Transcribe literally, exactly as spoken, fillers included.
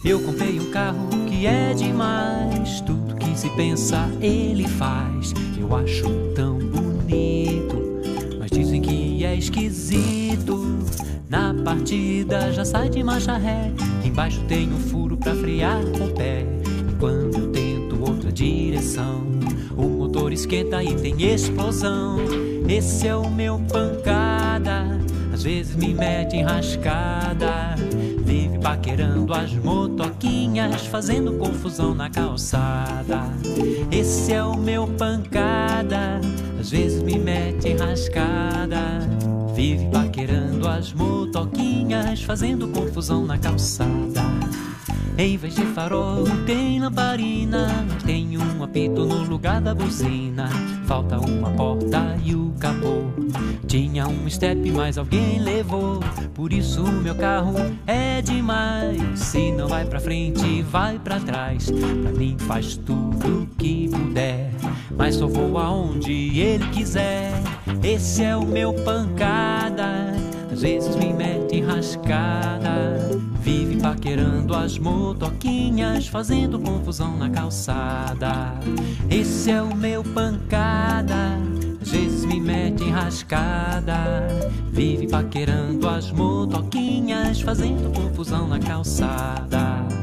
Eu comprei um carro que é demais, tudo que se pensa ele faz. Eu acho tão bonito, mas dizem que é esquisito. Na partida já sai de marcha ré, embaixo tem um furo pra frear com o pé. E quando eu tento outra direção, o motor esquenta e tem explosão. Esse é o meu pancada, às vezes me mete enrascada. Vive paquerando as motoquinhas, fazendo confusão na calçada. Esse é o meu pancada, às vezes me mete enrascada. Vive paquerando as motoquinhas, fazendo confusão na calçada. Em vez de farol tem lamparina, tem um apito no lugar da buzina. Falta uma porta e o capô, tinha um step mas alguém levou. Por isso o meu carro é demais, se não vai pra frente vai pra trás. Pra mim faz tudo que puder, mas só vou aonde ele quiser. Esse é o meu pancada, às vezes me mete enrascada. Vive paquerando as motoquinhas, fazendo confusão na calçada. Esse é o meu pancada, às vezes me mete enrascada. Vive paquerando as motoquinhas, fazendo confusão na calçada.